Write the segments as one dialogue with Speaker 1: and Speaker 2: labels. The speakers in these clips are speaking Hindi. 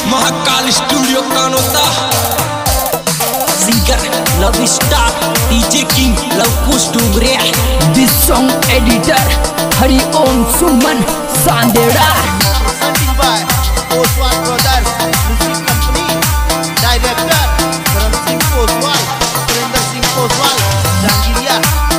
Speaker 1: Mahakal studio Kanota. Singer love star DJ king Lavkush Dungre.
Speaker 2: This song editor Hariom Suman Sandeda.
Speaker 3: Presenting by Oswal Brothers Music Company. Director Karan Singh Oswal, Surinder Singh Oswal, Jangiriya।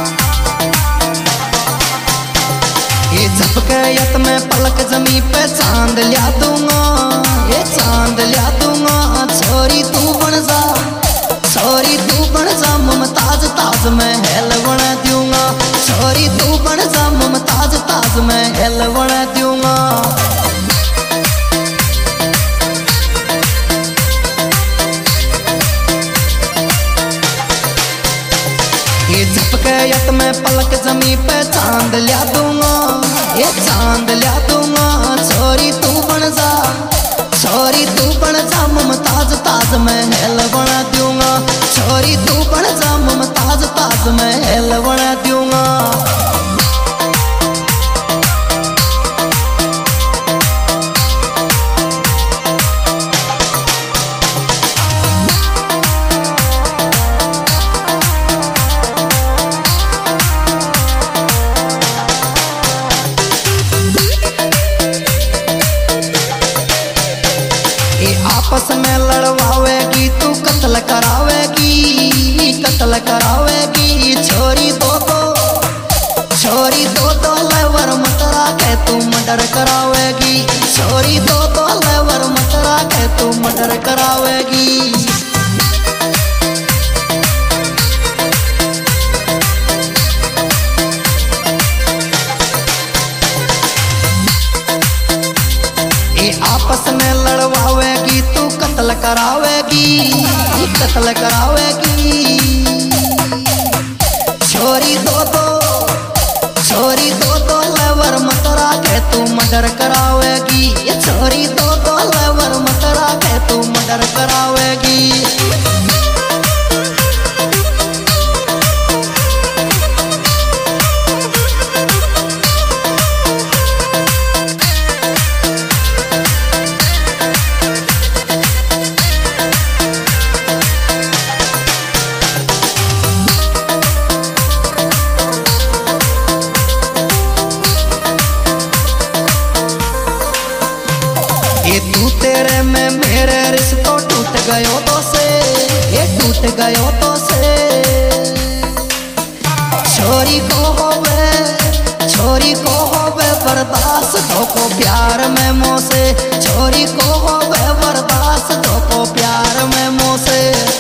Speaker 4: ये झपकयत में पलक जमी पे चांद लिया दूंगा, ये चांद लिया दूंगा। छोरी तू बन जा, छोरी तू बन जा मुमताज, ताज महल बना दूंगा। छोरी तू बन जा मुमताज, ताज महल बना दूंगा। ये झपकयत में पलक जमी पे चांद लिया दूंगा, ये चांद लिया दूंगा। छोरी तू बन जा, छोरी तू बन जा मुमताज, ताज महल बना दूंगा। छोरी तू बन जा मुमताज, ताज महल बना दूंगा। आपस में लड़वावेगी तू, कत्ल करावेगी, कत्ल करावेगी। छोरी दो लेवर मतरा के तू मर्डर करावेगी। छोरी दो लेवर मतरा के तू मर्डर करावेगी। आपस में लड़वावेगी तू, कत्ल करावेगी, कत्ल करावेगी। छोरी दो लेवर मतरा के तू मर्डर करावेगी। ये छोरी दो लेवर मतरा के तू मर्डर करावेगी। ये तू तेरे में मेरे रिश्तों टूट गयो तो से, ये टूट गयो तो से। छोरी को होवे बर्दाश्त दो को प्यार में मोह से। छोरी को होवे बर्दाश्त दो को प्यार में मोह से।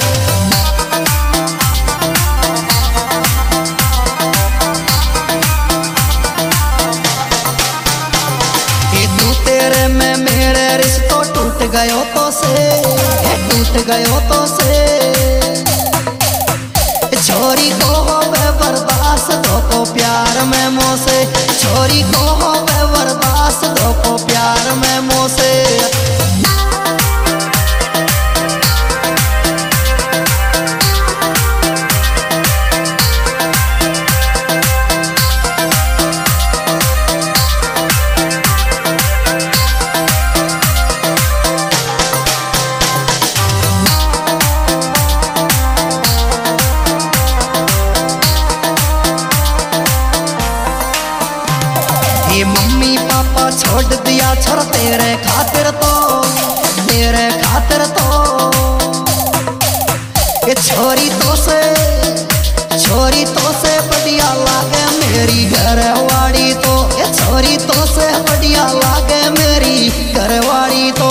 Speaker 4: तेरे में मेरे रिश्तों टूट गयो तो से, टूट गयो तो से। छोरी को होवे बर्दाश्त दो को प्यार में मोह से। छोरी को होवे बर्दाश्त दो को प्यार में मोह से। ये मम्मी पापा छोड़ दिया छोड़ तेरे खातिर तो, तेरे खातिर तो। ये छोरी तो से बढ़िया लागे मेरी घरवाड़ी तो। ये छोरी तो से बढ़िया लागे मेरी घरवाड़ी तो।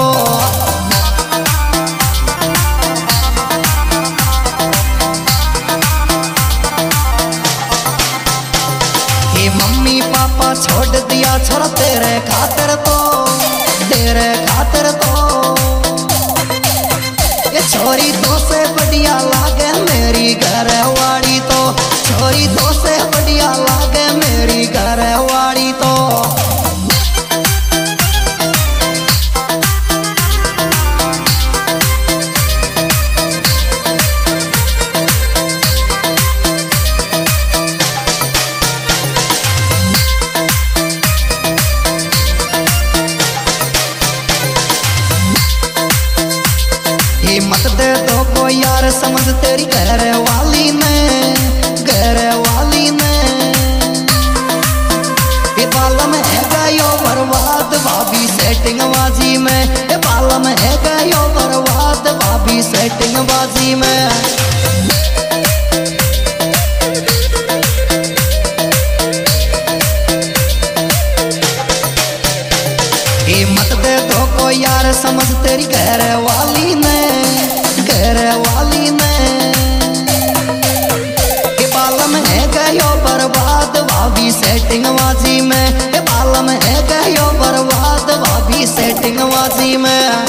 Speaker 4: मम्मी पापा छोड़ दिया छोड़ तेरे खातिर तो, तेरे खातिर तो। ये छोरी तो से बढ़िया लागे मेरी घरवाड़ी तो। छोरी तो से बढ़िया लागे मेरी घरवाड़ी तो। समझ तेरी घर वाली ने, घर वाली ने। ये बाला में है गयो बर्बाद भाभी सेटिंग बाजी में, ये बाला में है गयो बर्बाद भाभी सेटिंग बाजी में। मत दे दो को यार समझ तेरी घर वाली ने, घर वाली ने। के बालम है गयो बर्बाद भाभी सेटिंग बाजी में, के बालम है गयो बर्बाद भाभी सेटिंग बाजी में।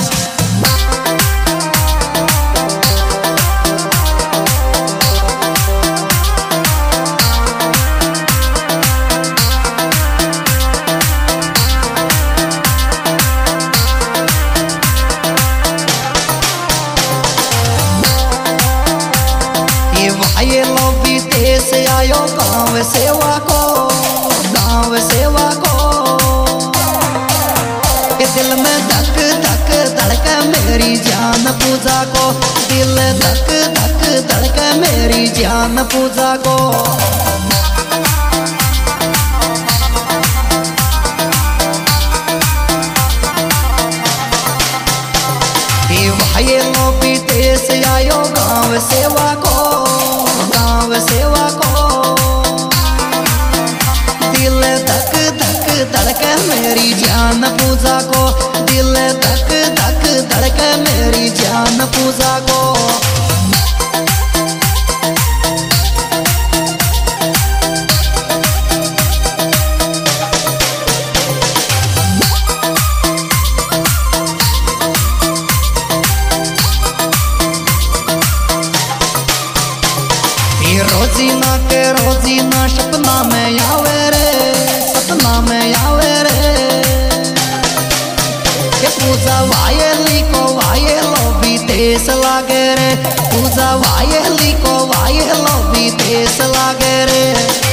Speaker 4: ये लोभी देश आयो गाँव सेवा को, गाँव सेवा को। ये दिल में धक धक धड़के मेरी जान पूजा को, दिल धक धक धड़के मेरी जान पूजा को। ये लोभी देश आयो गाँव सेवा को, गाँव सेवा को। दिल धक धक धड़के मेरी जान पूजा को, दिल धक धक धड़के मेरी जान पूजा को। रोजीना के रोजीना सपना में आवे रे, सपना में आवे रे। ये पूजा वायली को वायलो भी देश लागे रे, पूजा वायली को वायलो भी देश लागे रे।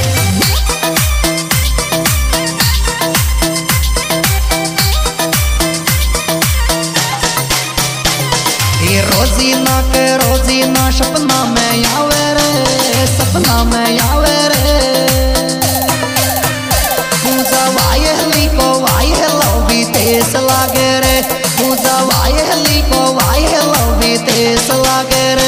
Speaker 4: ये रोजीना के रोजीना सपना में आवे रे, सपना में आवे रे। पूजा वायली को वायलो भी देश लागे रे, पूजा वायली को वायलो भी देश लागे रे।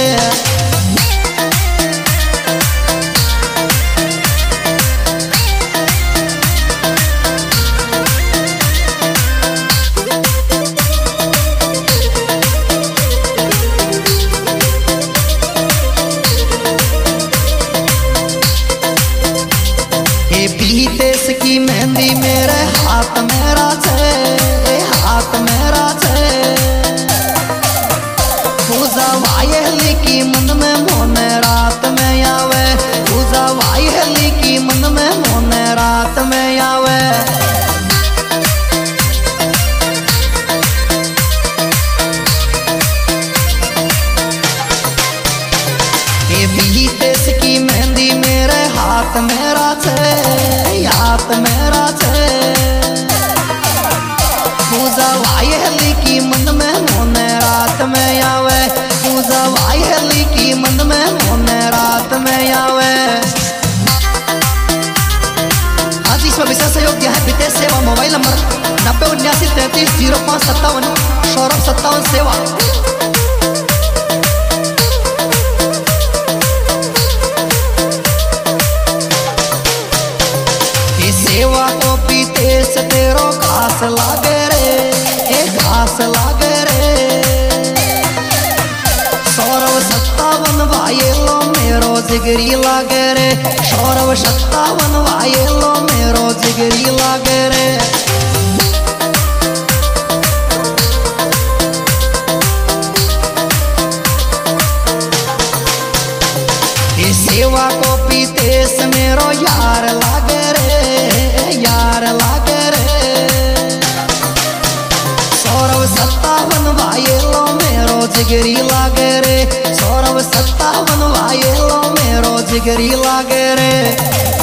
Speaker 4: देश की मेहंदी मेरे हाथ मेरा छे, हाथ मेरा छे। पूजा वायली की मन में मोने रात में आवे, पूजा वायली की मन में मोने रात में आवे। ये देश की मेहंदी मेरे हाथ मेरा छे, हाथ मेरा छे। पूजा वायली की मन में मोने रात में आवे, पूजा वायली की मन में मोने रात में आवे। आज इसमें विशेष सहयोग दिया है विदेश सेवा मोबाइल नंबर 9079330557 सौरभ 57 सेवा। सेवा को पीते से तेरो घास लागे रे, एक घास लागे रे। सौरभ 57 वायलो मेरो जिगरी लागे रे, सौरभ 57 वायलो मेरो जिगरी लागे रे। सेवा को पीते से मेरो यार लागे रे, यार लागे रे। सौरभ 57 वायलो मेरो जिगरी लागे रे, सौरभ 57 वायलो मेरो जिगरी लागे रे।